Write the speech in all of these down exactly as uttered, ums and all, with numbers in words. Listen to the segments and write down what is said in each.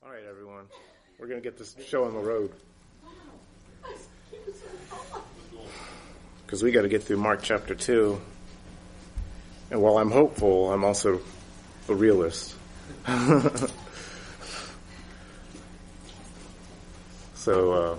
All right, everyone. We're going to get this show on the road. Because we got to get through Mark chapter two. And while I'm hopeful, I'm also a realist. so, uh,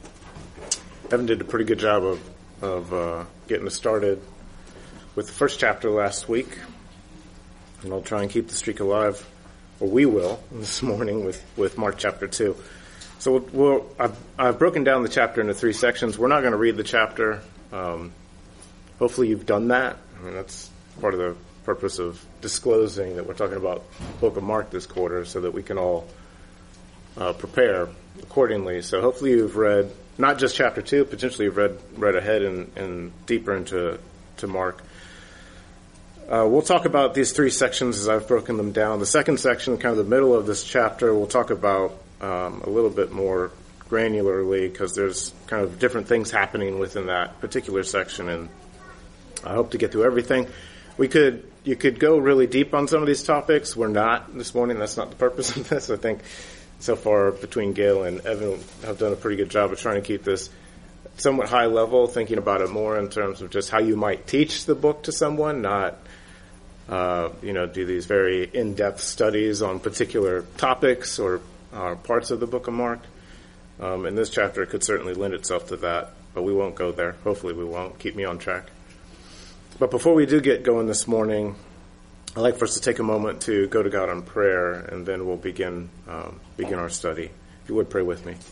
Evan did a pretty good job of, of uh, getting us started with the first chapter last week. And I'll try and keep the streak alive. Or we will this morning with, with Mark chapter two. So we'll, we'll, I've, I've broken down the chapter into three sections. We're not going to read the chapter. Um, hopefully you've done that. I mean, that's part of the purpose of disclosing that we're talking about the book of Mark this quarter so that we can all uh, prepare accordingly. So hopefully you've read not just chapter two, potentially you've read, read ahead and, and deeper into to Mark. Uh, we'll talk about these three sections as I've broken them down. The second section, kind of the middle of this chapter, we'll talk about um, a little bit more granularly because there's kind of different things happening within that particular section, and I hope to get through everything. We could, you could go really deep on some of these topics. We're not this morning. That's not the purpose of this. I think so far between Gail and Evan have done a pretty good job of trying to keep this somewhat high level, thinking about it more in terms of just how you might teach the book to someone, not Uh, you know, do these very in-depth studies on particular topics or uh, parts of the book of Mark. Um, and this chapter could certainly lend itself to that, but we won't go there. Hopefully we won't. Keep me on track. But before we do get going this morning, I'd like for us to take a moment to go to God in prayer, and then we'll begin um, begin our study. If you would, pray with me.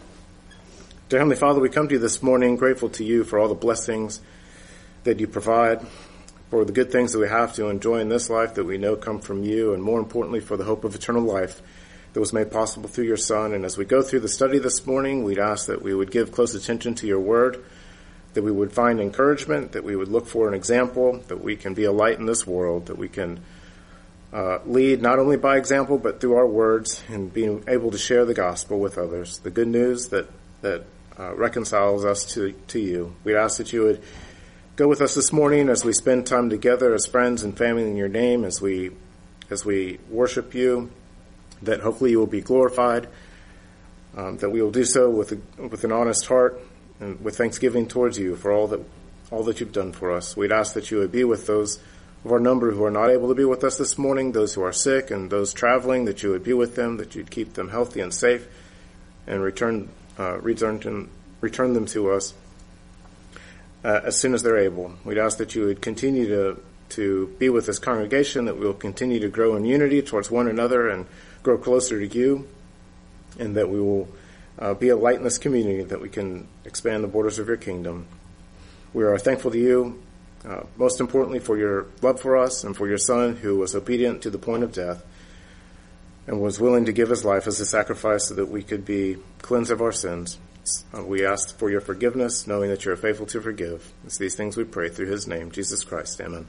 Dear Heavenly Father, we come to you this morning grateful to you for all the blessings that you provide, for the good things that we have to enjoy in this life that we know come from you, and more importantly, for the hope of eternal life that was made possible through your Son. And as we go through the study this morning, we'd ask that we would give close attention to your word, that we would find encouragement, that we would look for an example, that we can be a light in this world, that we can uh, lead not only by example, but through our words, and being able to share the gospel with others, the good news that, that uh, reconciles us to, to you. We'd ask that you would go with us this morning as we spend time together as friends and family in your name, as we as we worship you, that hopefully you will be glorified, um, that we will do so with a, with an honest heart and with thanksgiving towards you for all that all that you've done for us. We'd ask that you would be with those of our number who are not able to be with us this morning, those who are sick and those traveling, that you would be with them, that you'd keep them healthy and safe, and return uh, return to, return them to us Uh, as soon as they're able. We'd ask that you would continue to to be with this congregation, that we'll continue to grow in unity towards one another and grow closer to you, and that we will uh, be a light in this community, that we can expand the borders of your kingdom. We are thankful to you, uh, most importantly, for your love for us and for your Son, who was obedient to the point of death and was willing to give his life as a sacrifice so that we could be cleansed of our sins. Uh, we ask for your forgiveness, knowing that you are faithful to forgive. It's these things we pray through his name, Jesus Christ. Amen.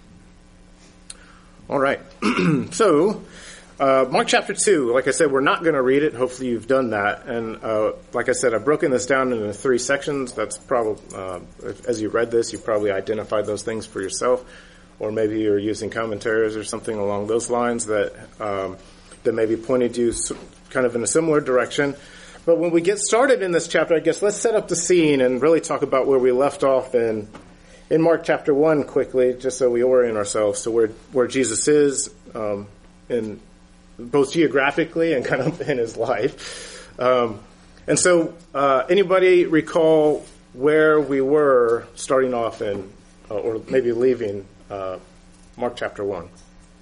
All right. so, uh, Mark chapter two, like I said, we're not going to read it. Hopefully you've done that. And uh, like I said, I've broken this down into three sections. That's probably, uh, as you read this, you probably identified those things for yourself. Or maybe you're using commentaries or something along those lines that, um, that maybe pointed you kind of in a similar direction. But when we get started in this chapter, I guess let's set up the scene and really talk about where we left off in in Mark chapter one quickly, just so we orient ourselves to where, where Jesus is, um, in both geographically and kind of in his life. Um, and so, uh, anybody recall where we were starting off in, uh, or maybe leaving uh, Mark chapter one?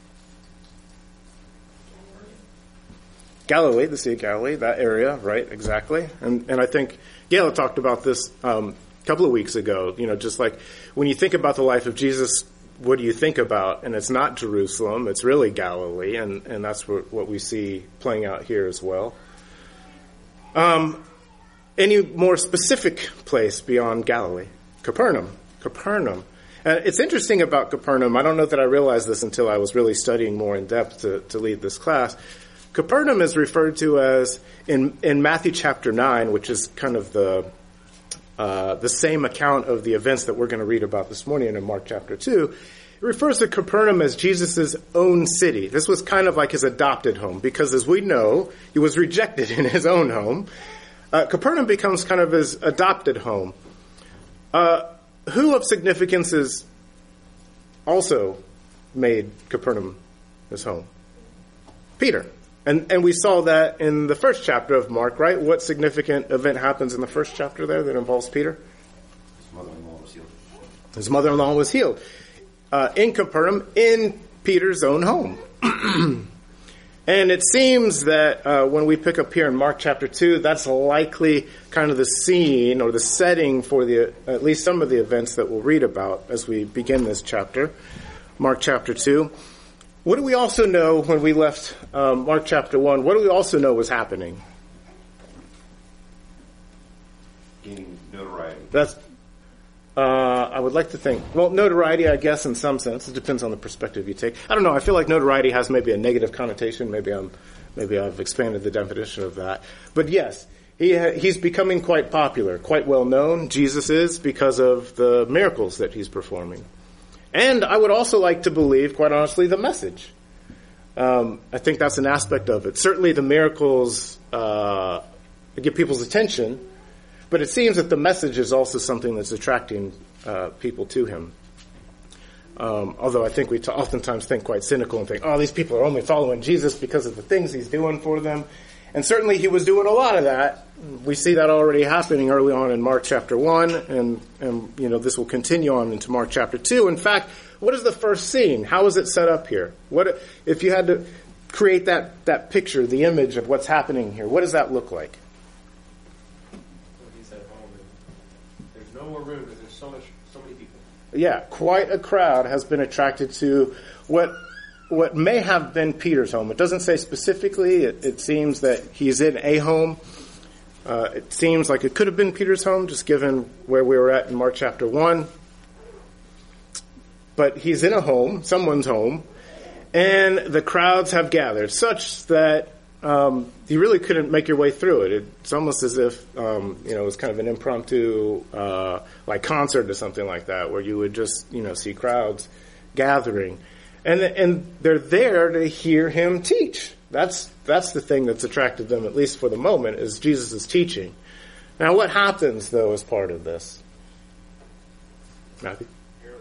Galilee, the Sea of Galilee, that area, right, exactly. And and I think Gail talked about this um, a couple of weeks ago, you know, just like when you think about the life of Jesus, what do you think about? And it's not Jerusalem, it's really Galilee, and, and that's what, what we see playing out here as well. Um, any more specific place beyond Galilee? Capernaum. Capernaum. And it's interesting about Capernaum, I don't know that I realized this until I was really studying more in depth to, to lead this class. Capernaum is referred to as, in, in Matthew chapter nine, which is kind of the uh, the same account of the events that we're going to read about this morning in Mark chapter two. It refers to Capernaum as Jesus' own city. This was kind of like his adopted home, because as we know, he was rejected in his own home. Uh, Capernaum becomes kind of his adopted home. Uh, who of significance is also made Capernaum his home? Peter. And and we saw that in the first chapter of Mark, right? What significant event happens in the first chapter there that involves Peter? His mother-in-law was healed. His mother-in-law was healed. Uh, in Capernaum, in Peter's own home. And it seems that uh, when we pick up here in Mark chapter two, that's likely kind of the scene or the setting for the at least some of the events that we'll read about as we begin this chapter, Mark chapter two. What do we also know when we left um, Mark chapter one? What do we also know was happening? Gaining notoriety. That's, uh, I would like to think, well, notoriety, I guess, in some sense. It depends on the perspective you take. I don't know. I feel like notoriety has maybe a negative connotation. Maybe I'm, maybe I've expanded the definition of that. But yes, he ha- he's becoming quite popular, quite well known. Jesus is, because of the miracles that he's performing. And I would also like to believe, quite honestly, the message. Um, I think that's an aspect of it. Certainly the miracles uh, get people's attention, but it seems that the message is also something that's attracting uh, people to him. Um, although I think we t- oftentimes think quite cynical and think, oh, these people are only following Jesus because of the things he's doing for them. And certainly he was doing a lot of that. We see that already happening early on in Mark chapter one, and, and you know this will continue on into Mark chapter two. In fact, what is the first scene? How is it set up here? What if you had to create that, that picture, the image of what's happening here? What does that look like? He's at home and there's no more room because there's so much, so many people. Yeah, quite a crowd has been attracted to what what may have been Peter's home. It doesn't say specifically. It, it seems that he's in a home. Uh, it seems like it could have been Peter's home, just given where we were at in Mark chapter one. But he's in a home, someone's home, and the crowds have gathered, such that um, you really couldn't make your way through it. It's almost as if um, you know it was kind of an impromptu, uh, like concert or something like that, where you would just you know see crowds gathering. And and they're there to hear him teach. That's that's the thing that's attracted them, at least for the moment, is Jesus' teaching. Now, what happens, though, as part of this? Matthew?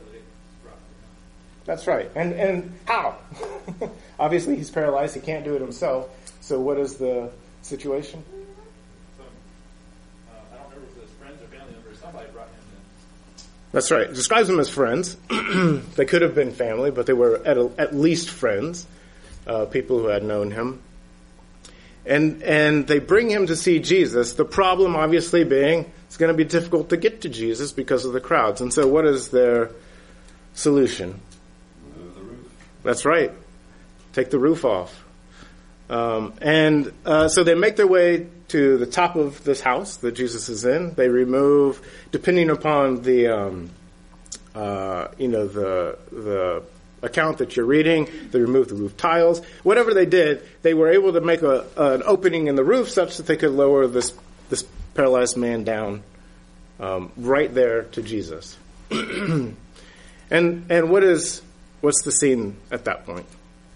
That's right. And and how? Obviously, he's paralyzed. He can't do it himself. So what is the situation? Some, uh, I don't remember if it was friends or family members. Somebody brought him in. That's right. It describes them as friends. They could have been family, but they were at, a, at least friends, uh, people who had known him. And and they bring him to see Jesus. The problem, obviously, being it's going to be difficult to get to Jesus because of the crowds. And so what is their solution? Remove the roof. That's right. Take the roof off. Um, and uh, so they make their way to the top of this house that Jesus is in. They remove, depending upon the, um, uh, you know, the the account that you're reading, they remove the roof tiles. Whatever they did, they were able to make a, an opening in the roof such that they could lower this this paralyzed man down um, right there to Jesus. and and what is what's the scene at that point?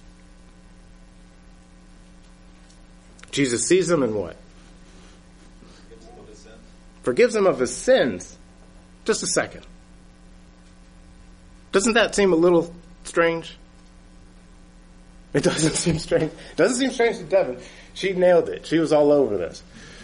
Jesus sees him and what? Forgives him of his sins. Forgives him of his sins. Just a second. Doesn't that seem a little strange? It doesn't seem strange. It doesn't seem strange to Devin. She nailed it. She was all over this.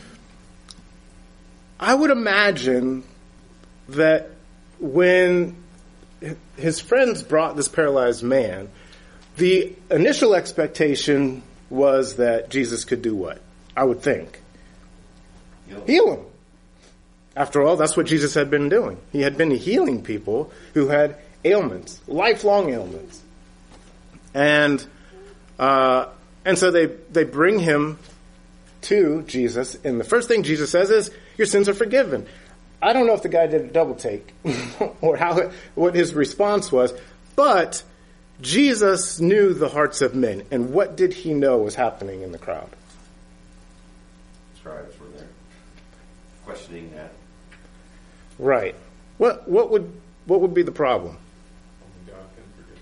I would imagine that when his friends brought this paralyzed man, the initial expectation was that Jesus could do what? I would think. Heal. Heal him. After all, that's what Jesus had been doing. He had been healing people who had ailments, lifelong ailments. And uh, and so they, they bring him to Jesus, and the first thing Jesus says is, your sins are forgiven. I don't know if the guy did a double take or how what his response was, but Jesus knew the hearts of men, and what did he know was happening in the crowd? Scribes were there, questioning that. Right. What what would what would be the problem? Only God can forgive.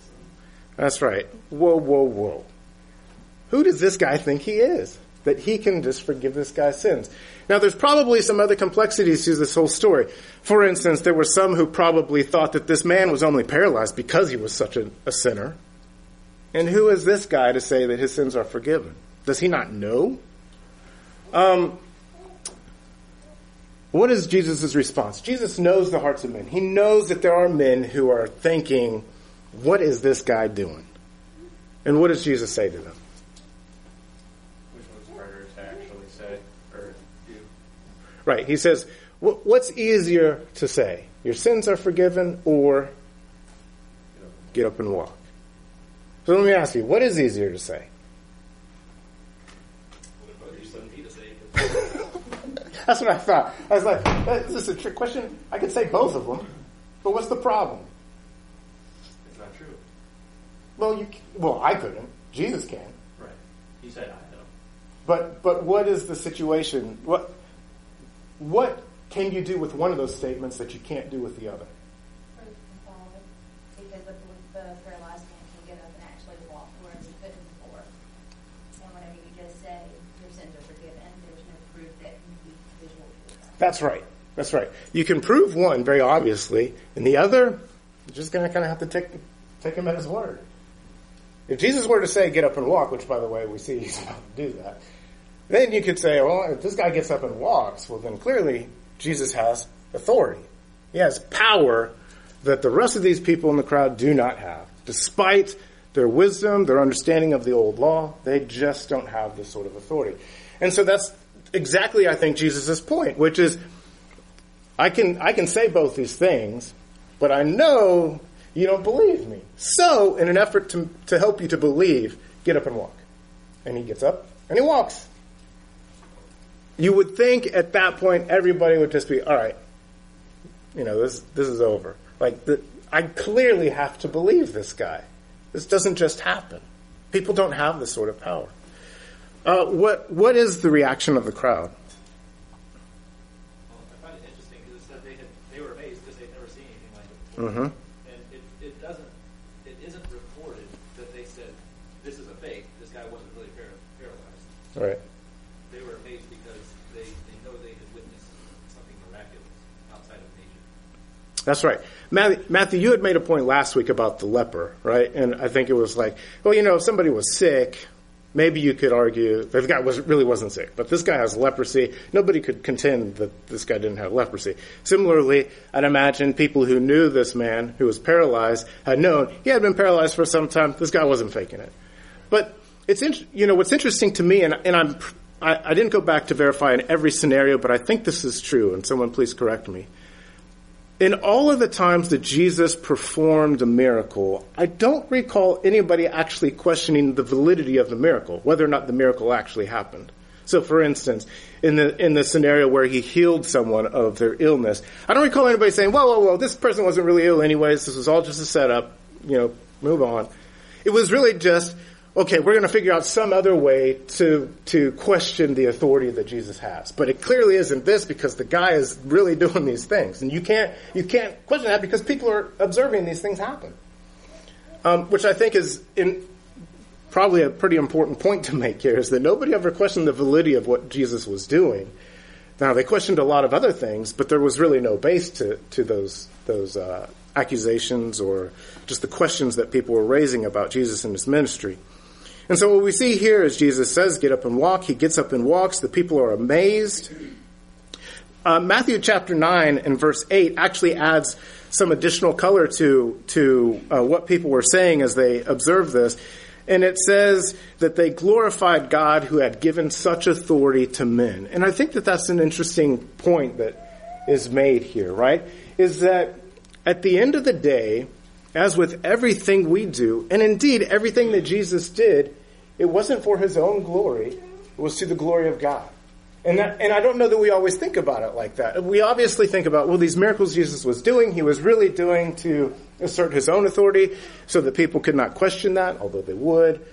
That's right. Whoa, whoa, whoa. Who does this guy think he is? That he can just forgive this guy's sins. Now, there's probably some other complexities to this whole story. For instance, there were some who probably thought that this man was only paralyzed because he was such a, a sinner. And who is this guy to say that his sins are forgiven? Does he not know? Um, what is Jesus' response? Jesus knows the hearts of men. He knows that there are men who are thinking, what is this guy doing? And what does Jesus say to them? Which was harder to actually say or do? Right. He says, what's easier to say? Your sins are forgiven, or get up and walk? So let me ask you, what is easier to say? That's what I thought. I was like, is this a trick question? I could say both of them, but what's the problem? It's not true. Well, you well, I couldn't. Jesus can. Right. He said, I know. But but what is the situation? What what can you do with one of those statements that you can't do with the other? Proof and follow it. Because with, with the paralyzed man can get up and actually walk, whereas he couldn't before. And whenever you just say your sins are forgiven, there's no proof that can be visual proof. That's right. That's right. You can prove one very obviously, and the other, you're just going to kind of have to take take him at his word. If Jesus were to say, get up and walk, which, by the way, we see he's about to do that, then you could say, well, if this guy gets up and walks, well, then clearly Jesus has authority. He has power that the rest of these people in the crowd do not have. Despite their wisdom, their understanding of the old law, they just don't have this sort of authority. And so that's exactly, I think, Jesus' point, which is, I can I can say both these things, but I know you don't believe me. So, in an effort to, to help you to believe, get up and walk. And he gets up and he walks. You would think at that point everybody would just be, all right, you know, this this is over. Like, the, I clearly have to believe this guy. This doesn't just happen. People don't have this sort of power. Uh, what what is the reaction of the crowd? Well, I find it interesting because it said they had, they were amazed because they'd never seen anything like it before. Mm-hmm. And it, it doesn't, it isn't recorded that they said, this is a fake, this guy wasn't really par- paralyzed. Right. They were amazed because they, they know they had witnessed something miraculous outside of nature. That's right. Matthew, Matthew, you had made a point last week about the leper, right? And I think it was like, well, you know, if somebody was sick, maybe you could argue that the guy was, really wasn't sick, but this guy has leprosy. Nobody could contend that this guy didn't have leprosy. Similarly, I'd imagine people who knew this man who was paralyzed had known he had been paralyzed for some time. This guy wasn't faking it. But it's, in, you know, what's interesting to me, and, and I'm, I, I didn't go back to verify in every scenario, but I think this is true, and someone please correct me. In all of the times that Jesus performed a miracle, I don't recall anybody actually questioning the validity of the miracle, whether or not the miracle actually happened. So, for instance, in the in the scenario where he healed someone of their illness, I don't recall anybody saying, whoa, whoa, whoa, this person wasn't really ill anyways, this was all just a setup, you know, move on. It was really just, okay, we're going to figure out some other way to to question the authority that Jesus has. But it clearly isn't this, because the guy is really doing these things. And you can't you can't question that because people are observing these things happen. Um, which I think is in probably a pretty important point to make here, is that nobody ever questioned the validity of what Jesus was doing. Now, they questioned a lot of other things, but there was really no base to, to those those uh, accusations or just the questions that people were raising about Jesus and his ministry. And so what we see here is Jesus says, get up and walk. He gets up and walks. The people are amazed. Uh, Matthew chapter nine and verse eight actually adds some additional color to, to uh, what people were saying as they observed this. And it says that they glorified God who had given such authority to men. And I think that that's an interesting point that is made here, right? Is that at the end of the day, as with everything we do, and indeed everything that Jesus did, it wasn't for his own glory. It was to the glory of God. And that, and I don't know that we always think about it like that. We obviously think about, well, these miracles Jesus was doing, he was really doing to assert his own authority so that people could not question that, although they would.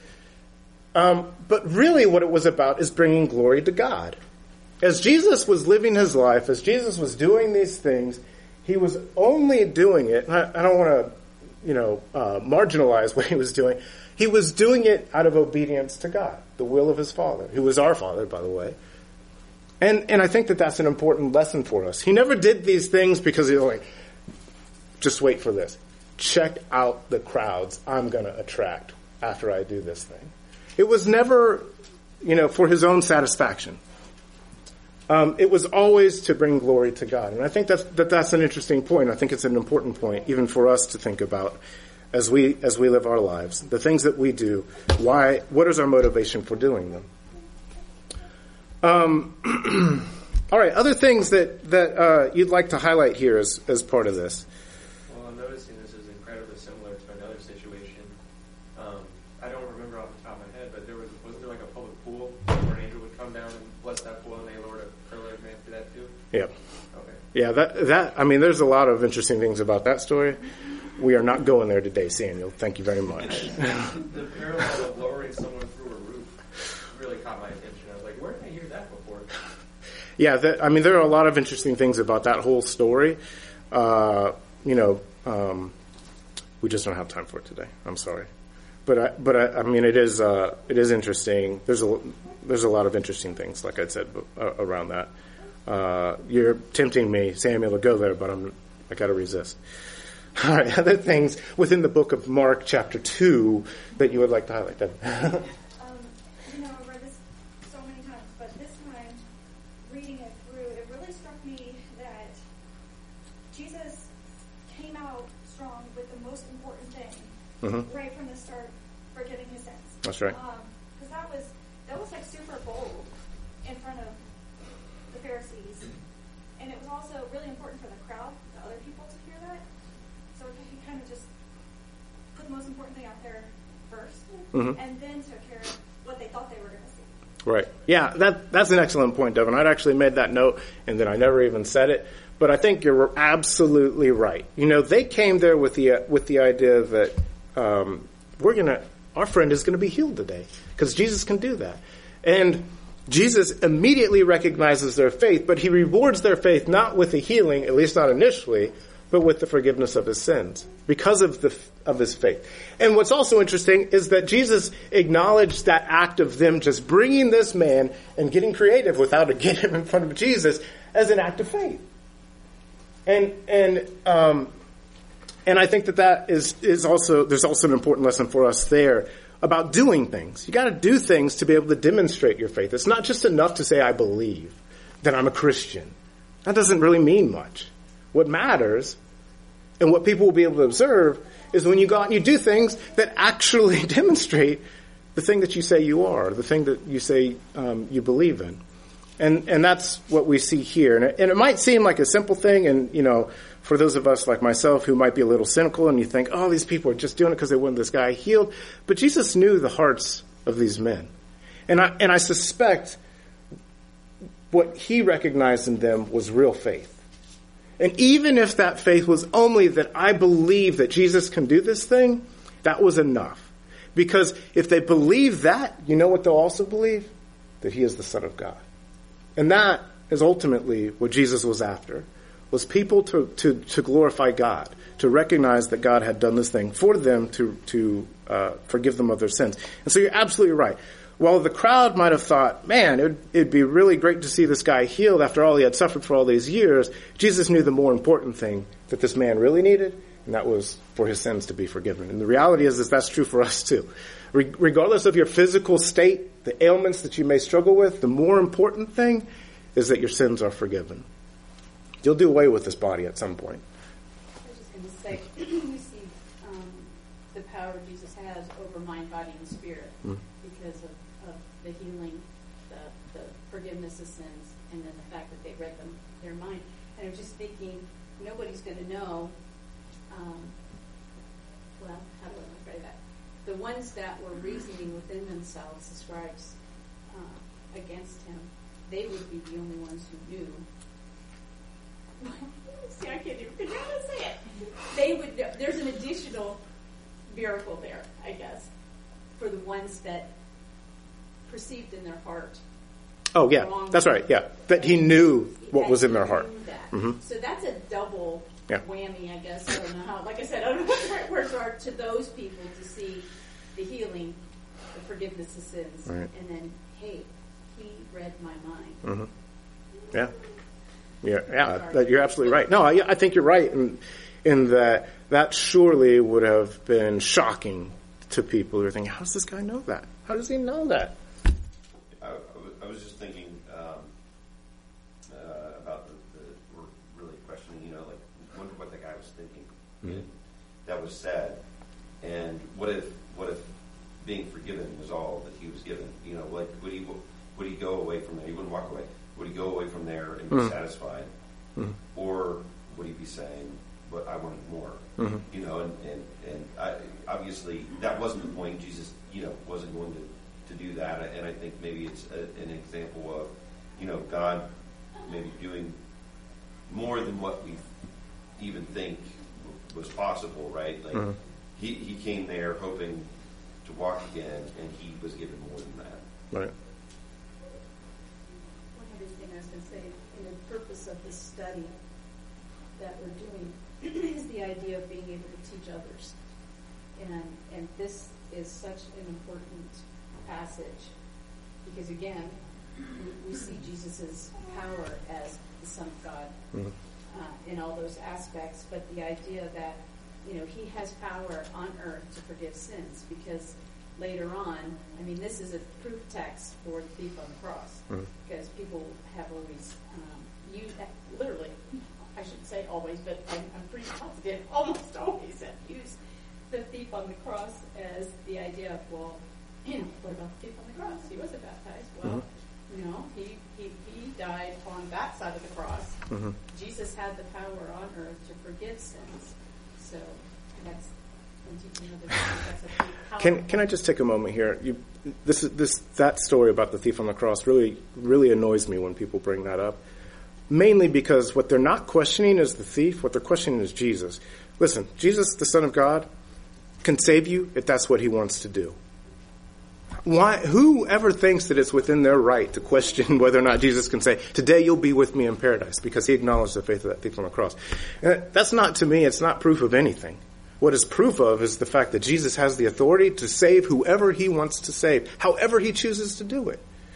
Um, but really what it was about is bringing glory to God. As Jesus was living his life, as Jesus was doing these things, he was only doing it, and I, I don't want to you know, uh, marginalize what he was doing. He was doing it out of obedience to God, the will of his Father, who was our Father, by the way. And and I think that that's an important lesson for us. He never did these things because he was like, just wait for this. Check out the crowds I'm going to attract after I do this thing. It was never, you know, for his own satisfaction. Um, it was always to bring glory to God. And I think that's, that that's an interesting point. I think it's an important point, even for us to think about as we as we live our lives. The things that we do, why? What is our motivation for doing them? Um, all right, other things that, that uh, you'd like to highlight here as, as part of this. Well, I'm noticing this is incredibly similar to another situation. Um, I don't remember off the top of my head, but there was, wasn't there like a public pool where an angel would come down and bless that pool and they lowered a paralytic man through that too? Yeah. Okay. Yeah, that, that, I mean, there's a lot of interesting things about that story. We are not going there today, Samuel. Thank you very much. The parallel of lowering someone through a roof really caught my attention. I was like, where did I hear that before? Yeah, that, I mean, there are a lot of interesting things about that whole story. Uh, you know, um, we just don't have time for it today. I'm sorry, but I, but I, I mean, it is uh, it is interesting. There's a there's a lot of interesting things, like I said, uh, around that. Uh, you're tempting me, Samuel, to go there, but I'm I got to resist. All right, other things within the book of Mark, chapter two, that you would like to highlight, Deb? Um, you know, I've read this so many times, but this time, reading it through, it really struck me that Jesus came out strong with the most important thing Mm-hmm. right from the start, forgiving his sins. That's right. Because that was that was like super bold in front of the Pharisees, and it was also really important for the crowd, the other people, to hear that. So he kind of just put the most important thing out there first, Mm-hmm. and then took care of what they thought they were going to see. Right. Yeah, that that's an excellent point, Devin. I'd actually made that note, and then I never even said it. But I think you're absolutely right. You know, they came there with the uh, with the idea that um, we're gonna, our friend is going to be healed today because Jesus can do that, and Jesus immediately recognizes their faith, but he rewards their faith not with the healing, at least not initially, but with the forgiveness of his sins because of the of his faith. And what's also interesting is that Jesus acknowledged that act of them just bringing this man and getting creative without to get him in front of Jesus as an act of faith. And and um, and I think that that is is also there's also an important lesson for us there about doing things. You got to do things to be able to demonstrate your faith. It's not just enough to say I believe that I'm a Christian. That doesn't really mean much. What matters and what people will be able to observe is when you go out and you do things that actually demonstrate the thing that you say you are, the thing that you say um, you believe in. And and that's what we see here. And it, and it might seem like a simple thing, and, you know, for those of us like myself who might be a little cynical and you think, oh, these people are just doing it because they want this guy healed. But Jesus knew the hearts of these men. And I, and I suspect what he recognized in them was real faith. And even if that faith was only that I believe that Jesus can do this thing, that was enough. Because if they believe that, you know what they'll also believe? That he is the Son of God. And that is ultimately what Jesus was after, was people to, to, to glorify God, to recognize that God had done this thing for them to, to uh, forgive them of their sins. And so you're absolutely right. While the crowd might have thought, man, it would, it'd be really great to see this guy healed after all he had suffered for all these years, Jesus knew the more important thing that this man really needed, and that was for his sins to be forgiven. And the reality is, is that's true for us too. Re- regardless of your physical state, the ailments that you may struggle with, the more important thing is that your sins are forgiven. You'll do away with this body at some point. I was just going to say, we see um, the power Jesus has over mind, body, and spirit mm. because of, of the healing, the, the forgiveness of sins, and then the fact that they read them, their mind. And I was just thinking, nobody's going to know, um, well, how do I phrase that? The ones that were reasoning within themselves, the scribes, uh, against him, they would be the only ones who knew. See, I can't even figure out how to say it. They would. There's an additional miracle there, I guess, for the ones that perceived in their heart. Oh yeah, that's right. Yeah, that he knew what That was in he their heart. That. Mm-hmm. So that's a double Yeah. whammy, I guess. I don't know how. Like I said, I don't know what the right words are to those people to see the healing, the forgiveness of sins, Right. and then, hey, he read my mind. Mm-hmm. Yeah. Yeah, yeah, that, you're absolutely right. No, I, I think you're right in, in that that surely would have been shocking to people who are thinking, how does this guy know that? How does he know that? I, I was- I was just thinking um, uh, about the, the, we're really questioning, you know, like, wonder what the guy was thinking. Mhm. And that was sad. And what if, what if being forgiven was all that he was given? You know, like, would he, would he go away from there? He wouldn't walk away. Would he go away from there and be Mhm. satisfied? Mhm. Or would he be saying, but I wanted more? Mhm. You know, and, and, and I, obviously that wasn't the point. Jesus, you know, wasn't going to, to do that. And I think maybe it's a, an example of, you know, God maybe doing more than what we even think was possible, right? Like Mhm. he, he came there hoping to walk again, and he was given more than that. Right. One other thing I was going to say, in the purpose of this study that we're doing, is the idea of being able to teach others. And and this is such an important passage because, again, we, we see Jesus' power as the Son of God Mhm. uh, in all those aspects, but the idea that, you know, he has power on earth to forgive sins because later on, I mean, this is a proof text for the thief on the cross Mhm. because people have always um, used, literally, I shouldn't say always, but I'm, I'm pretty positive, almost always have used the thief on the cross as the idea of, well, you know, what about the thief on the cross? He wasn't baptized. Well, Mhm. you know, he, he, he died on that side of the cross. Mhm. Jesus had the power on earth to forgive sins. So that's, I'm teaching others, that's a pretty powerful. Can can I just take a moment here? You, this is this that story about the thief on the cross really really annoys me when people bring that up. Mainly because what they're not questioning is the thief. What they're questioning is Jesus. Listen, Jesus, the Son of God, can save you if that's what he wants to do. Why? Whoever thinks that it's within their right to question whether or not Jesus can say, "Today you'll be with me in paradise," because he acknowledged the faith of that thief on the cross. And that's not, to me, it's not proof of anything. What is proof of is the fact that Jesus has the authority to save whoever he wants to save, however he chooses to do it.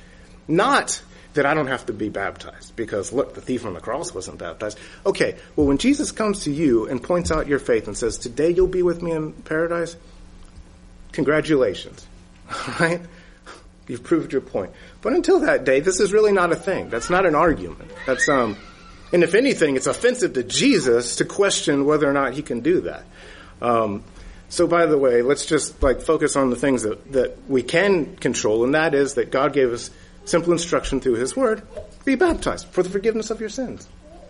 Not that I don't have to be baptized, because look, the thief on the cross wasn't baptized. Okay, well, when Jesus comes to you and points out your faith and says, "Today you'll be with me in paradise," congratulations. Right? You've proved your point. But until that day, this is really not a thing. That's not an argument. That's um, and if anything, it's offensive to Jesus to question whether or not he can do that. Um, so, by the way, let's just like focus on the things that, that we can control, and that is that God gave us simple instruction through his word: be baptized for the forgiveness of your sins.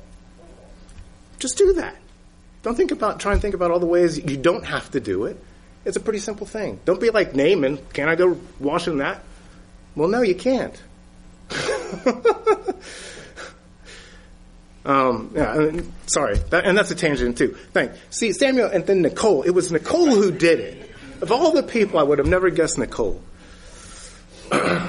Just do that. Don't think about, try and think about all the ways you don't have to do it. It's a pretty simple thing. Don't be like Naaman. Can I go wash in that? Well, no, you can't. um, yeah, and, sorry, that, and that's a tangent too. Thanks. See, Samuel and then Nicole. It was Nicole who did it. Of all the people, I would have never guessed Nicole. All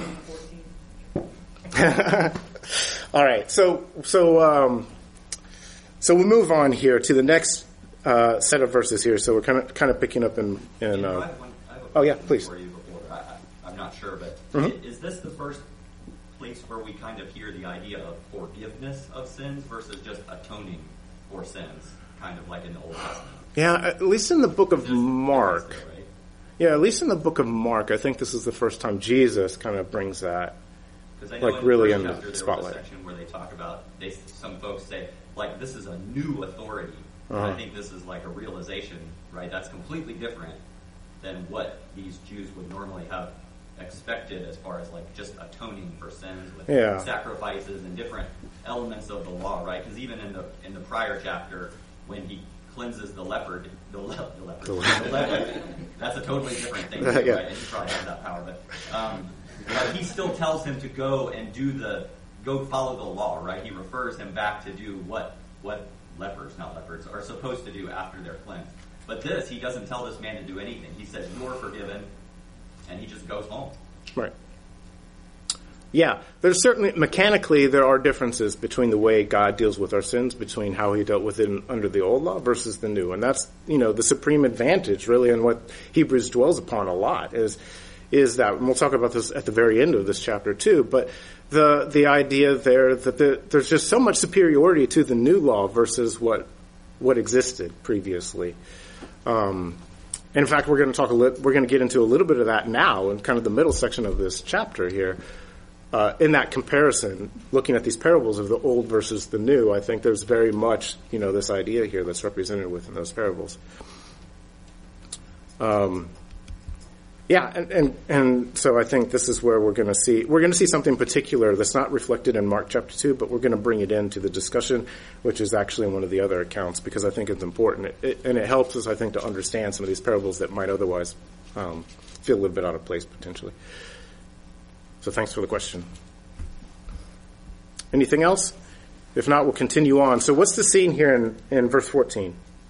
right, so so um, so we move on here to the next uh, set of verses here. So we're kind of kind of picking up in. in You know, uh, I have one, I have a oh yeah, question please. For you before. I, I, I'm not sure, but Mhm. i- is this the first place where we kind of hear the idea of forgiveness of sins versus just atoning for sins, kind of like in the Old Testament? Yeah, at least in the book of This- Mark. this, right? Yeah, at least in the book of Mark, I think this is the first time Jesus kind of brings that. 'Cause I know Like, in really the in first the chapter, there spotlight. was a section where they talk about, they, some folks say, like, this is a new authority. And Uh-huh. I think this is like a realization, right? That's completely different than what these Jews would normally have expected as far as like just atoning for sins with Yeah. sacrifices and different elements of the law, right? Because even in the in the prior chapter, when he cleanses the leopard, the, le- the leopard, The the leopard. leopard, that's a totally different thing, Yeah. right? And he probably has that power, but um, but he still tells him to go and do the go follow the law, right? He refers him back to do what what lepers, not leopards, are supposed to do after they're cleansed. But this, he doesn't tell this man to do anything. He says, "You're forgiven," and he just goes home. Right. Yeah, there's certainly, mechanically, there are differences between the way God deals with our sins, between how he dealt with it in, under the old law versus the new. And that's, you know, the supreme advantage, really, and what Hebrews dwells upon a lot is, is that, and we'll talk about this at the very end of this chapter too, but the, the idea there that the, there's just so much superiority to the new law versus what, what existed previously. Um, and in fact, we're going to talk a little, we're going to get into a little bit of that now in kind of the middle section of this chapter here. Uh, in that comparison, looking at these parables of the old versus the new, I think there's very much, you know, this idea here that's represented within those parables. Um, yeah, and, and, and so I think this is where we're going to see, we're going to see something particular that's not reflected in Mark chapter two, but we're going to bring it into the discussion, which is actually in one of the other accounts, because I think it's important. It, it, and it helps us, I think, to understand some of these parables that might otherwise um, feel a little bit out of place potentially. So thanks for the question. Anything else? If not, we'll continue on. So what's the scene here in, in verse fourteen?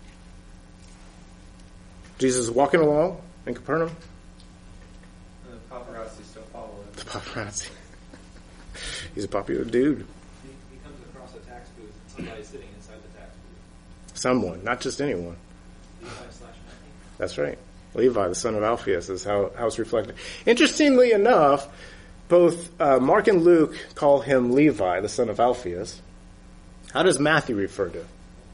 Jesus is walking along in Capernaum. And the paparazzi still follow him. The paparazzi. He's a popular dude. He, he comes across a tax booth and somebody's sitting inside the tax booth. Someone, not just anyone. Levi slash Matthew. That's right. Levi, the son of Alphaeus, is how, how it's reflected. Interestingly enough, both uh, Mark and Luke call him Levi, the son of Alphaeus. How does Matthew refer to him?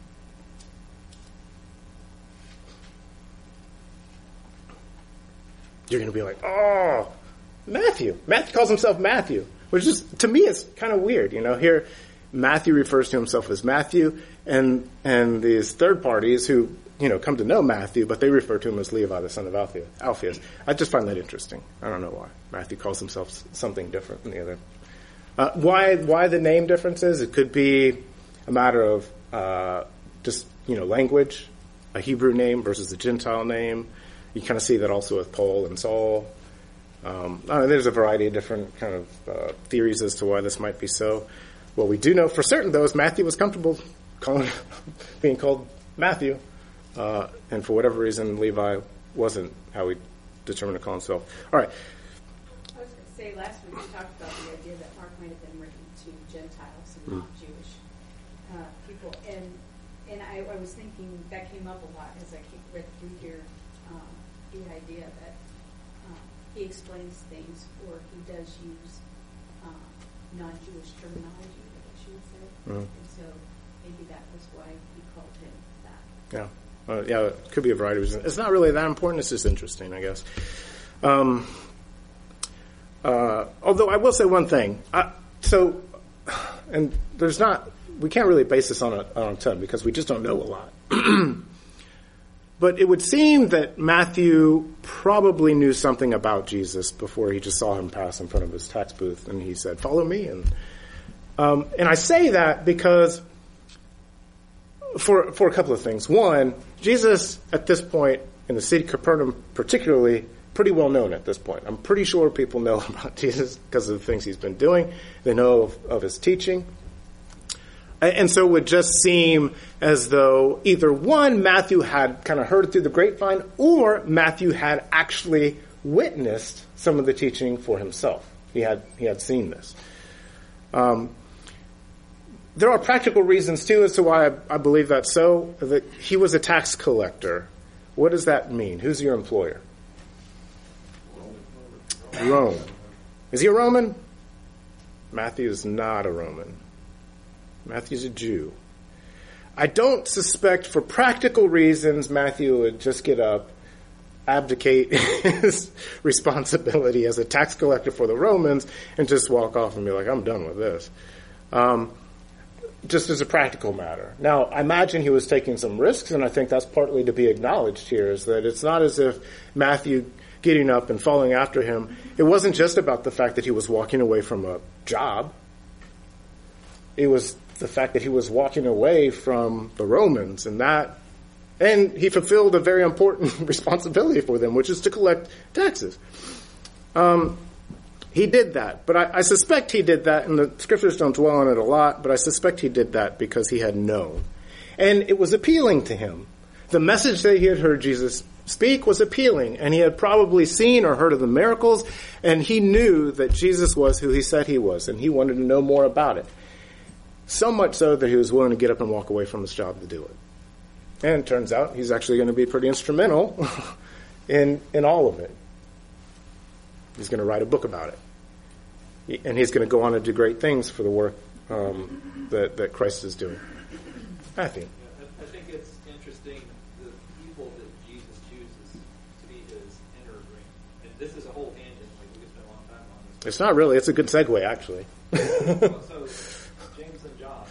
You're going to be like, oh, Matthew. Matthew calls himself Matthew, which is, to me, it's kind of weird. You know, here Matthew refers to himself as Matthew, and and these third parties who, you know, come to know Matthew, but they refer to him as Levi, the son of Alphaeus. I just find that interesting. I don't know why. Matthew calls himself something different than the other. Uh, why why the name differences? It could be a matter of uh, just, you know, language, a Hebrew name versus a Gentile name. You kind of see that also with Paul and Saul. Um, uh, there's a variety of different kind of uh, theories as to why this might be so. What we do know for certain, though, is Matthew was comfortable calling, being called Matthew. Uh, and for whatever reason, Levi wasn't how he determined to call himself. All right. I was going to say, last week we talked about the idea that Mark might have been written to Gentiles and Mm. not Jewish uh, people. And and I, I was thinking, that came up a lot as I keep read through here, um, the idea that um, he explains things, or he does use um, non-Jewish terminology, I guess you would say. Mm. And so maybe that was why he called him that. Yeah. Uh, yeah, it could be a variety of reasons. It's not really that important. It's just interesting, I guess. Um, uh, although I will say one thing. I, so, and there's not, we can't really base this on a, on a ton because we just don't know a lot. But it would seem that Matthew probably knew something about Jesus before he just saw him pass in front of his tax booth and he said, "Follow me." And um, and I say that because For for a couple of things. One, Jesus, at this point, in the city of Capernaum particularly, pretty well known at this point. I'm pretty sure people know about Jesus because of the things he's been doing. They know of, of his teaching. And so it would just seem as though either one, Matthew had kind of heard it through the grapevine, or Matthew had actually witnessed some of the teaching for himself. He had he had seen this. Um There are practical reasons, too, as to why I, I believe that's so. That he was a tax collector. What does that mean? Who's your employer? Rome. Is he a Roman? Matthew is not a Roman. Matthew's a Jew. I don't suspect, for practical reasons, Matthew would just get up, abdicate his responsibility as a tax collector for the Romans, and just walk off and be like, I'm done with this. Um... Just as a practical matter. Now, I imagine he was taking some risks, and I think that's partly to be acknowledged here, is that it's not as if Matthew getting up and following after him, it wasn't just about the fact that he was walking away from a job. It was the fact that he was walking away from the Romans, and that, and he fulfilled a very important responsibility for them, which is to collect taxes. Um, He did that, but I, I suspect he did that, and the scriptures don't dwell on it a lot, but I suspect he did that because he had known. And it was appealing to him. The message that he had heard Jesus speak was appealing, and he had probably seen or heard of the miracles, and he knew that Jesus was who he said he was, and he wanted to know more about it. So much so that he was willing to get up and walk away from his job to do it. And it turns out he's actually going to be pretty instrumental in in all of it. He's going to write a book about it. And he's going to go on to do great things for the work um, that, that Christ is doing. Matthew. Yeah, I, I think it's interesting the people that Jesus chooses to be his inner ring. And this is a whole tangent. Like we could spend a long time on this. It's not really. It's a good segue, actually. Well, so James and John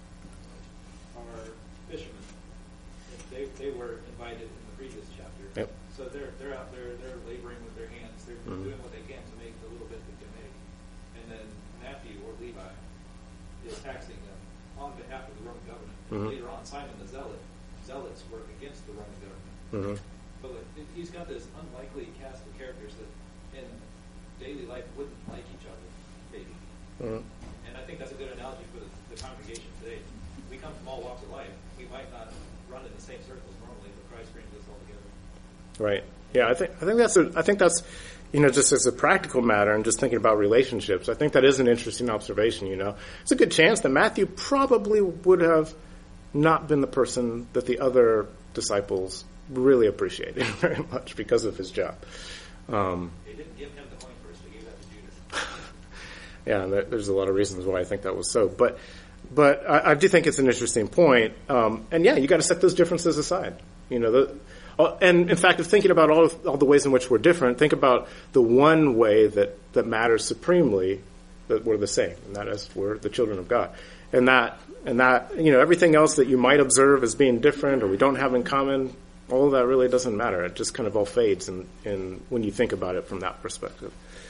are fishermen. They they were invited in the previous chapter. Yep. So they're they're out there. They're laboring with their hands. They're Mhm. doing what they can to make the little bit they can make. And then Matthew or Levi is taxing them on behalf of the Roman government. Mhm. Later on, Simon the Zealot, zealots work against the Roman government. Mm-hmm. So like, it- he's got this unlikely cast of characters that in daily life wouldn't like each other, maybe. Mm-hmm. And I think that's a good analogy for the, the congregation today. We come from all walks of life. We might not run in the same circles normally, but Christ brings us all together. Right. Yeah, I think I think that's a, I think that's you know just as a practical matter and just thinking about relationships. I think that is an interesting observation. You know, it's a good chance that Matthew probably would have not been the person that the other disciples really appreciated very much because of his job. Um, They didn't give him the coin first. They gave that to Judas. yeah, and there, there's a lot of reasons why I think that was so. But but I, I do think it's an interesting point. Um, and yeah, you got to set those differences aside. You know, the, uh, and in fact, if thinking about all of, all the ways in which we're different, think about the one way that, that matters supremely that we're the same, and that is we're the children of God. And that and that you know everything else that you might observe as being different or we don't have in common, all of that really doesn't matter. It just kind of all fades in, in when you think about it from that perspective.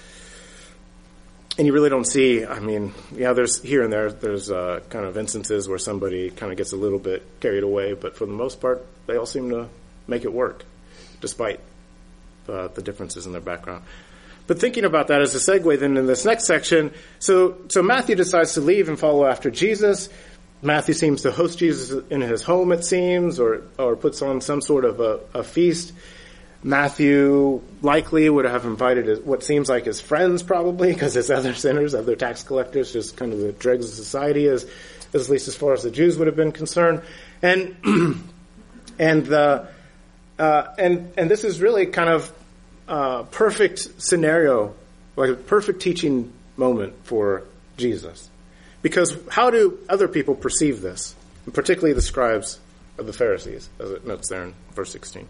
And you really don't see, I mean, yeah, there's here and there, there's uh, kind of instances where somebody kind of gets a little bit carried away, but for the most part, they all seem to make it work, despite uh, the differences in their background. But thinking about that as a segue then in this next section, so so Matthew decides to leave and follow after Jesus. Matthew seems to host Jesus in his home, it seems, or or puts on some sort of a, a feast. Matthew likely would have invited his, what seems like his friends probably, because his other sinners, other tax collectors, just kind of the dregs of society, as, as at least as far as the Jews would have been concerned. And and the uh, and and this is really kind of uh, perfect scenario, like a perfect teaching moment for Jesus. Because how do other people perceive this, and particularly the scribes of the Pharisees, as it notes there in verse sixteen?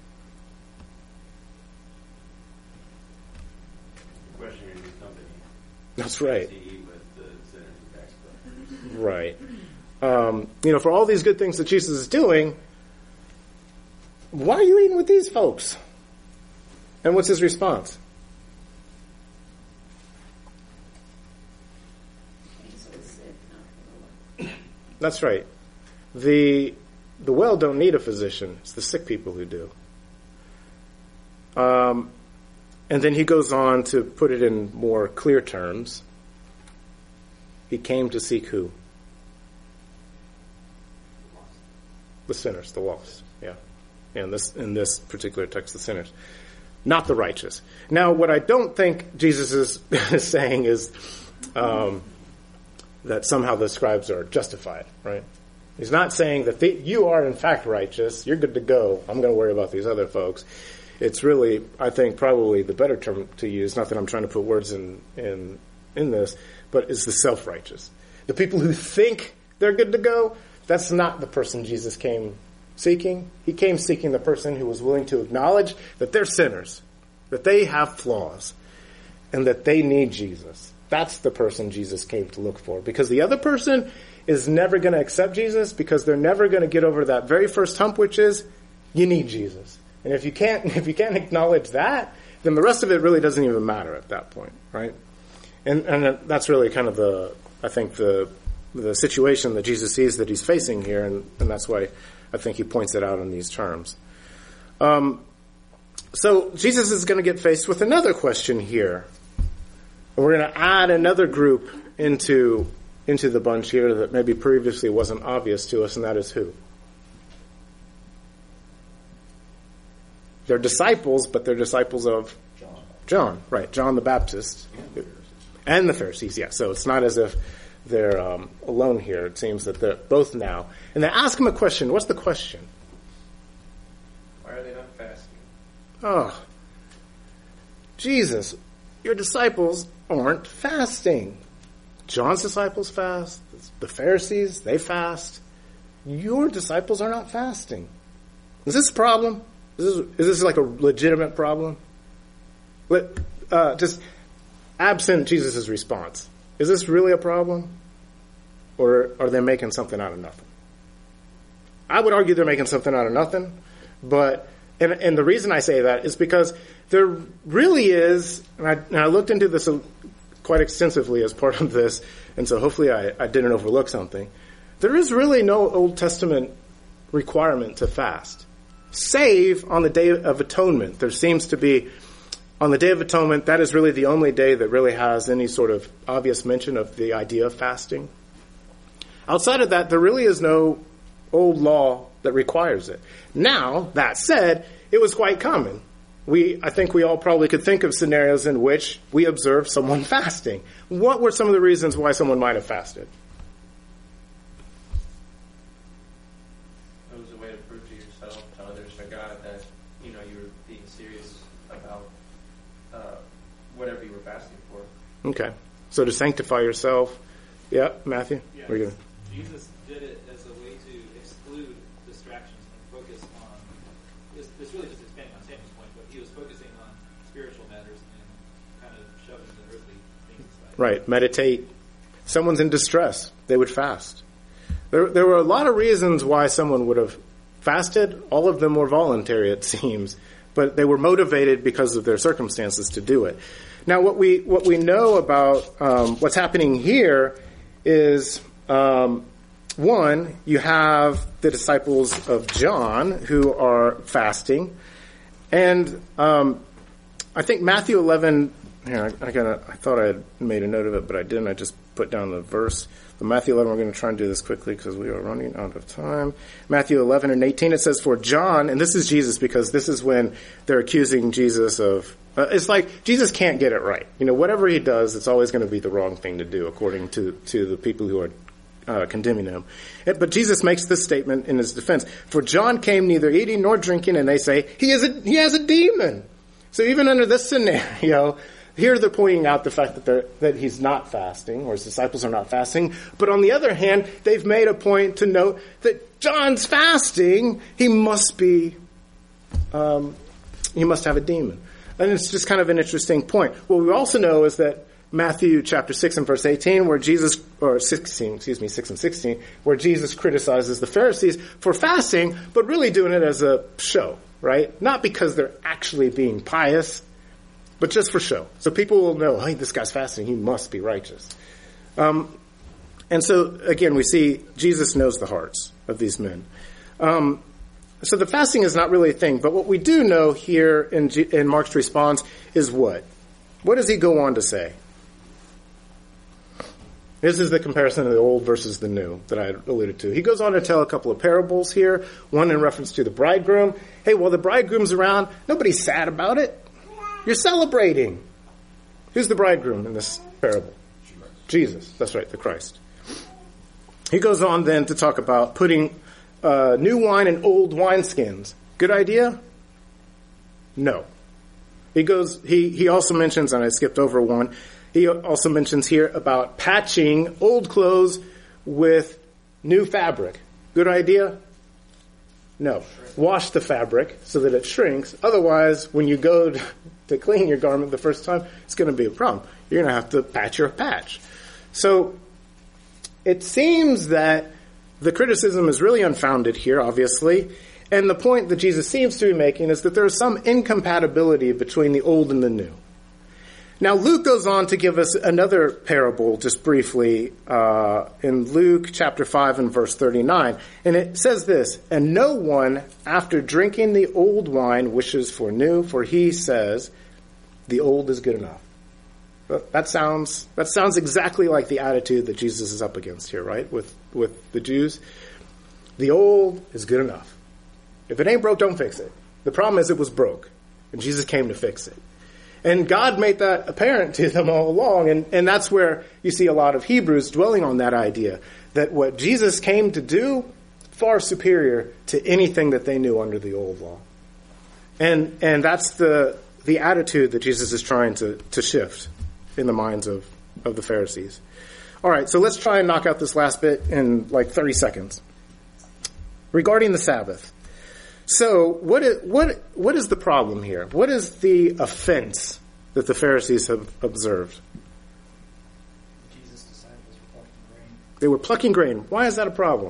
That's right. To eat with the sinners and tax collectors. Right. Um, you know, for all these good things that Jesus is doing, why are you eating with these folks? And what's his response? That's right. The the well don't need a physician. It's the sick people who do. Um, and then he goes on to put it in more clear terms. He came to seek who? The sinners, the lost. Yeah. In this in this particular text, the sinners. Not the righteous. Now, what I don't think Jesus is, is saying is um, that somehow the scribes are justified, right? He's not saying that the, you are in fact righteous, you're good to go, I'm going to worry about these other folks. It's really, I think, probably the better term to use, not that I'm trying to put words in in, in this, but it's the self-righteous. The people who think they're good to go, that's not the person Jesus came seeking. He came seeking the person who was willing to acknowledge that they're sinners, that they have flaws, and that they need Jesus. That's the person Jesus came to look for. Because the other person is never going to accept Jesus because they're never going to get over that very first hump, which is, you need Jesus. And if you can't, if you can't acknowledge that, then the rest of it really doesn't even matter at that point, right? And, and that's really kind of the, I think, the the situation that Jesus sees that he's facing here, and, and that's why I think he points it out in these terms. Um, so Jesus is going to get faced with another question here. And we're going to add another group into into the bunch here that maybe previously wasn't obvious to us, and that is who? They're disciples, but they're disciples of John. John, right? John the Baptist. And the Pharisees, yeah. So it's not as if they're um, alone here. It seems that they're both now. And they ask him a question. What's the question? Why are they not fasting? Oh, Jesus, your disciples aren't fasting. John's disciples fast. The Pharisees, they fast. Your disciples are not fasting. Is this a problem? Is this, is this like a legitimate problem? But, uh, just absent Jesus' response, is this really a problem? Or are they making something out of nothing? I would argue they're making something out of nothing. But, and, and the reason I say that is because there really is, and I, and I looked into this quite extensively as part of this, and so hopefully I, I didn't overlook something. There is really no Old Testament requirement to fast, save on the Day of Atonement. There seems to be, on the Day of Atonement, that is really the only day that really has any sort of obvious mention of the idea of fasting. Outside of that, there really is no old law that requires it. Now, that said, it was quite common. We, I think we all probably could think of scenarios in which we observed someone fasting. What were some of the reasons why someone might have fasted? It was a way to prove to yourself, to others, to God, that you know you were being serious about uh, whatever you were fasting for. Okay. So to sanctify yourself. Yeah, Matthew? Yeah, What are you gonna... Jesus did it as a way to exclude distractions and focus on, this, this really just expanding on Samuel's point, but he was focusing on spiritual matters and kind of shoving the earthly things aside. Right. Meditate. Someone's in distress. They would fast. There, there were a lot of reasons why someone would have fasted. All of them were voluntary, it seems, but they were motivated because of their circumstances to do it. Now, what we what we know about um, what's happening here is, um, one, you have the disciples of John who are fasting, and um, I think Matthew eleven. Here, I, I, gotta, I thought I had made a note of it, but I didn't. I just put down the verse. But Matthew eleven, we're going to try and do this quickly because we are running out of time. Matthew eleven and eighteen, it says, for John, and this is Jesus because this is when they're accusing Jesus of, uh, it's like Jesus can't get it right. You know, whatever he does, it's always going to be the wrong thing to do according to, to the people who are uh, condemning him. But Jesus makes this statement in his defense. For John came neither eating nor drinking, and they say, he, is a, he has a demon. So even under this scenario, here they're pointing out the fact that they're, that he's not fasting, or his disciples are not fasting. But on the other hand, they've made a point to note that John's fasting. He must be, um, he must have a demon. And it's just kind of an interesting point. What we also know is that Matthew chapter six and verse eighteen, where Jesus, or sixteen, excuse me, six and sixteen, where Jesus criticizes the Pharisees for fasting, but really doing it as a show, right? Not because they're actually being pious, but just for show. So people will know, hey, this guy's fasting, he must be righteous. Um, and so, again, we see Jesus knows the hearts of these men. Um, so the fasting is not really a thing, but what we do know here in, G- in Mark's response is what? What does he go on to say? This is the comparison of the old versus the new that I alluded to. He goes on to tell a couple of parables here, one in reference to the bridegroom. Hey, while the bridegroom's around, nobody's sad about it. You're celebrating. Who's the bridegroom in this parable? Jesus. That's right, the Christ. He goes on then to talk about putting uh, new wine in old wineskins. Good idea? No. He goes. He he also mentions, and I skipped over one. He also mentions here about patching old clothes with new fabric. Good idea? No. Wash the fabric so that it shrinks. Otherwise, when you go to, to clean your garment the first time, it's going to be a problem. You're going to have to patch your patch. So it seems that the criticism is really unfounded here, obviously. And the point that Jesus seems to be making is that there is some incompatibility between the old and the new. Now, Luke goes on to give us another parable, just briefly, uh, in Luke chapter five and verse thirty-nine. And it says this, and no one, after drinking the old wine, wishes for new, for he says, the old is good enough. But that sounds that sounds exactly like the attitude that Jesus is up against here, right, with, with the Jews. The old is good enough. If it ain't broke, don't fix it. The problem is it was broke, and Jesus came to fix it. And God made that apparent to them all along, and, and that's where you see a lot of Hebrews dwelling on that idea, that what Jesus came to do, far superior to anything that they knew under the old law. And and that's the the attitude that Jesus is trying to, to shift in the minds of, of the Pharisees. All right, so let's try and knock out this last bit in like thirty seconds. Regarding the Sabbath. So what is, what, what is the problem here? What is the offense that the Pharisees have observed? Jesus' disciples were plucking grain. They were plucking grain. Why is that a problem?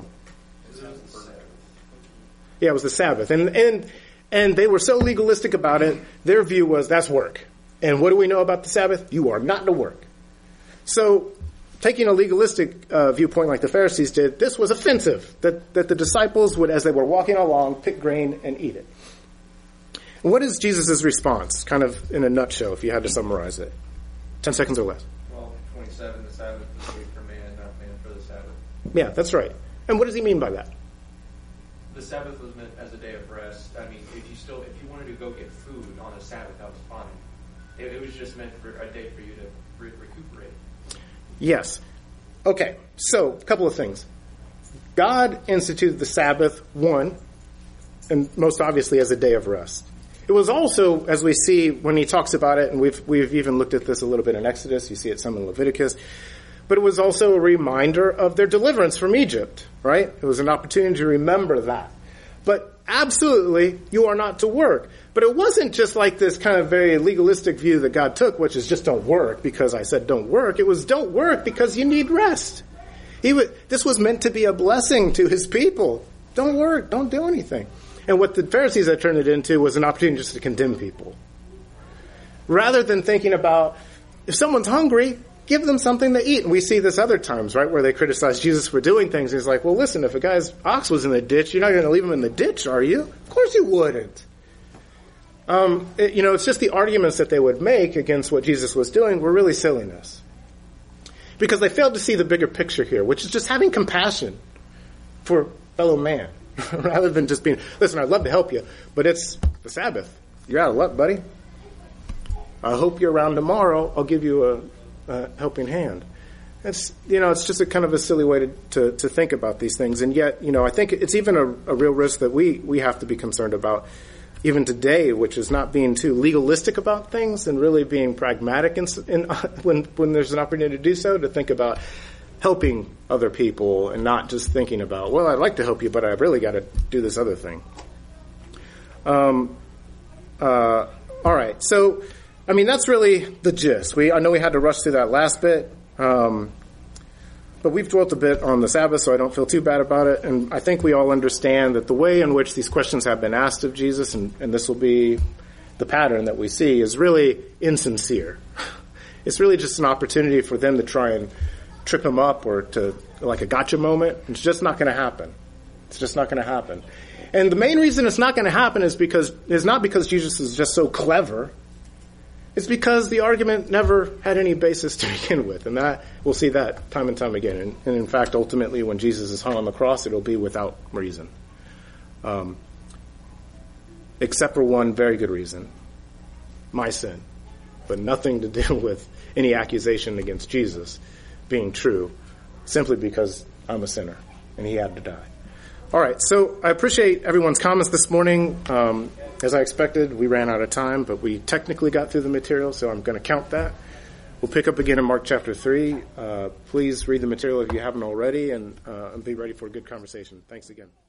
Yeah, it was the Sabbath. And, and, and they were so legalistic about it, their view was that's work. And what do we know about the Sabbath? You are not to work. So taking a legalistic uh, viewpoint like the Pharisees did, this was offensive, that, that the disciples would, as they were walking along, pick grain and eat it. And what is Jesus' response, kind of in a nutshell, if you had to summarize it? Ten seconds or less. Well, twenty-seven, the Sabbath is made for man, not man for the Sabbath. Yeah, that's right. And what does he mean by that? The Sabbath was meant as a day of rest. I mean, if you still, if you wanted to go get food on a Sabbath, that was fine. It, it was just meant for a day for you to re- recuperate. Yes. Okay, so a couple of things. God instituted the Sabbath, one, and most obviously as a day of rest. It was also, as we see when he talks about it, and we've we've even looked at this a little bit in Exodus, you see it some in Leviticus, but it was also a reminder of their deliverance from Egypt, right? It was an opportunity to remember that. But absolutely, you are not to work. But it wasn't just like this kind of very legalistic view that God took, which is just don't work because I said don't work. It was don't work because you need rest. He would, this was meant to be a blessing to his people. Don't work. Don't do anything. And what the Pharisees had turned it into was an opportunity just to condemn people. Rather than thinking about, if someone's hungry, give them something to eat. And we see this other times, right, where they criticize Jesus for doing things. He's like, well, listen, if a guy's ox was in the ditch, you're not going to leave him in the ditch, are you? Of course you wouldn't. Um, it, you know, it's just the arguments that they would make against what Jesus was doing were really silliness. Because they failed to see the bigger picture here, which is just having compassion for fellow man. Rather than just being, listen, I'd love to help you, but it's the Sabbath. You're out of luck, buddy. I hope you're around tomorrow. I'll give you a Uh, helping hand. It's, you know, it's just a kind of a silly way to, to, to think about these things. And yet, you know, I think it's even a, a real risk that we, we have to be concerned about even today, which is not being too legalistic about things and really being pragmatic in, in, when, when there's an opportunity to do so, to think about helping other people and not just thinking about, well, I'd like to help you, but I've really got to do this other thing. Um, uh, all right. So, I mean, that's really the gist. We I know we had to rush through that last bit, um, but we've dwelt a bit on the Sabbath, so I don't feel too bad about it. And I think we all understand that the way in which these questions have been asked of Jesus, and, and this will be the pattern that we see, is really insincere. It's really just an opportunity for them to try and trip him up or to, like a gotcha moment. It's just not going to happen. It's just not going to happen. And the main reason it's not going to happen is because is not because Jesus is just so clever. It's because the argument never had any basis to begin with. And that we'll see that time and time again. And, and in fact, ultimately, when Jesus is hung on the cross, it'll be without reason. Um, except for one very good reason. My sin. But nothing to do with any accusation against Jesus being true. Simply because I'm a sinner. And he had to die. All right, so I appreciate everyone's comments this morning. Um, as I expected, we ran out of time, but we technically got through the material, so I'm going to count that. We'll pick up again in Mark chapter three. Uh, please read the material if you haven't already, and uh, be ready for a good conversation. Thanks again.